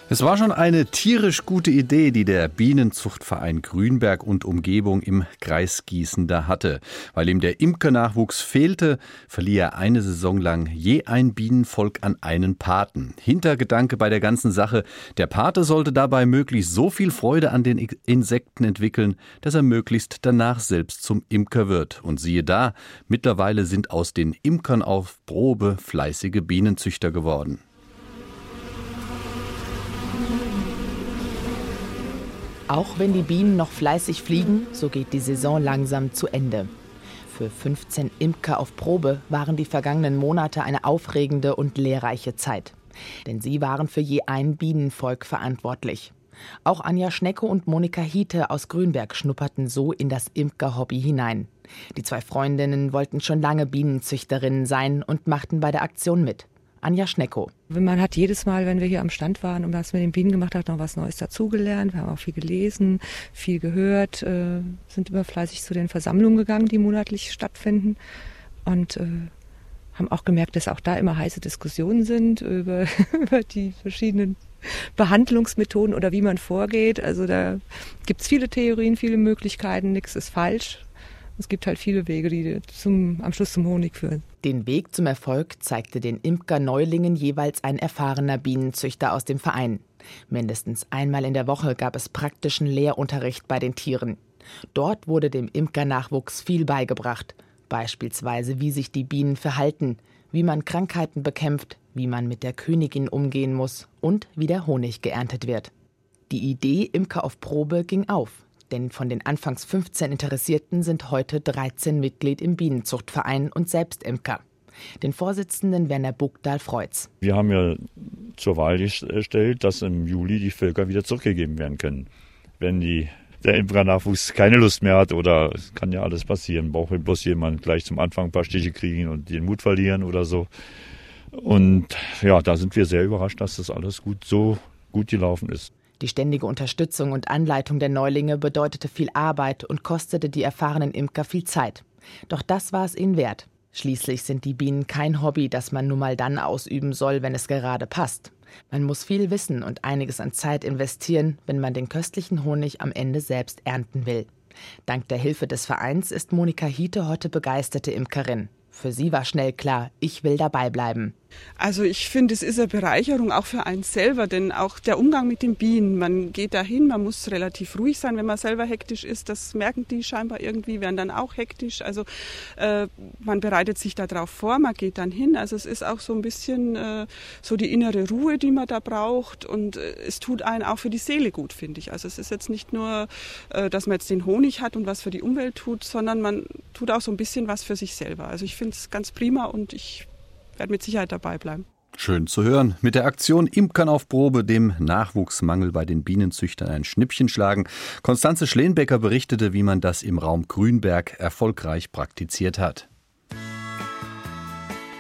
Es war schon eine tierisch gute Idee, die der Bienenzuchtverein Grünberg und Umgebung im Kreis Gießen da hatte. Weil ihm der Imkernachwuchs fehlte, verlieh er eine Saison lang je ein Bienenvolk an einen Paten. Hintergedanke bei der ganzen Sache: Der Pate sollte dabei möglichst so viel Freude an den Insekten entwickeln, dass er möglichst danach selbst zum Imker wird. Und siehe da, mittlerweile sind aus den Imkern auf Probe fleißige Bienenzüchter geworden. Auch wenn die Bienen noch fleißig fliegen, so geht die Saison langsam zu Ende. Für 15 Imker auf Probe waren die vergangenen Monate eine aufregende und lehrreiche Zeit. Denn sie waren für je ein Bienenvolk verantwortlich. Auch Anja Schnecko und Monika Hiete aus Grünberg schnupperten so in das Imker-Hobby hinein. Die zwei Freundinnen wollten schon lange Bienenzüchterinnen sein und machten bei der Aktion mit. Anja Schnecko. Man hat jedes Mal, wenn wir hier am Stand waren und was mit den Bienen gemacht haben, noch was Neues dazugelernt. Wir haben auch viel gelesen, viel gehört, sind immer fleißig zu den Versammlungen gegangen, die monatlich stattfinden. Und haben auch gemerkt, dass auch da immer heiße Diskussionen sind über die verschiedenen Behandlungsmethoden oder wie man vorgeht. Also da gibt es viele Theorien, viele Möglichkeiten, nichts ist falsch. Es gibt halt viele Wege, die am Schluss zum Honig führen. Den Weg zum Erfolg zeigte den Imker-Neulingen jeweils ein erfahrener Bienenzüchter aus dem Verein. Mindestens einmal in der Woche gab es praktischen Lehrunterricht bei den Tieren. Dort wurde dem Imkernachwuchs viel beigebracht. Beispielsweise, wie sich die Bienen verhalten, wie man Krankheiten bekämpft, wie man mit der Königin umgehen muss und wie der Honig geerntet wird. Die Idee Imker auf Probe ging auf. Denn von den anfangs 15 Interessierten sind heute 13 Mitglied im Bienenzuchtverein und selbst Imker. Den Vorsitzenden Werner Bugdahl-Freutz. Wir haben ja zur Wahl gestellt, dass im Juli die Völker wieder zurückgegeben werden können. Wenn der Imkernachwuchs keine Lust mehr hat, oder es kann ja alles passieren, braucht bloß jemand gleich zum Anfang ein paar Stiche kriegen und den Mut verlieren oder so. Und ja, da sind wir sehr überrascht, dass das alles so gut gelaufen ist. Die ständige Unterstützung und Anleitung der Neulinge bedeutete viel Arbeit und kostete die erfahrenen Imker viel Zeit. Doch das war es ihnen wert. Schließlich sind die Bienen kein Hobby, das man nur mal dann ausüben soll, wenn es gerade passt. Man muss viel wissen und einiges an Zeit investieren, wenn man den köstlichen Honig am Ende selbst ernten will. Dank der Hilfe des Vereins ist Monika Hiete heute begeisterte Imkerin. Für sie war schnell klar, ich will dabei bleiben. Also ich finde, es ist eine Bereicherung auch für einen selber, denn auch der Umgang mit den Bienen, man geht dahin, man muss relativ ruhig sein, wenn man selber hektisch ist, das merken die scheinbar irgendwie, werden dann auch hektisch, also man bereitet sich darauf vor, man geht dann hin, also es ist auch so ein bisschen so die innere Ruhe, die man da braucht, und es tut einen auch für die Seele gut, finde ich. Also es ist jetzt nicht nur, dass man jetzt den Honig hat und was für die Umwelt tut, sondern man tut auch so ein bisschen was für sich selber. Also ich finde es ganz prima und ich werde mit Sicherheit dabei bleiben. Schön zu hören. Mit der Aktion Imkern auf Probe dem Nachwuchsmangel bei den Bienenzüchtern ein Schnippchen schlagen. Konstanze Schleenbecker berichtete, wie man das im Raum Grünberg erfolgreich praktiziert hat.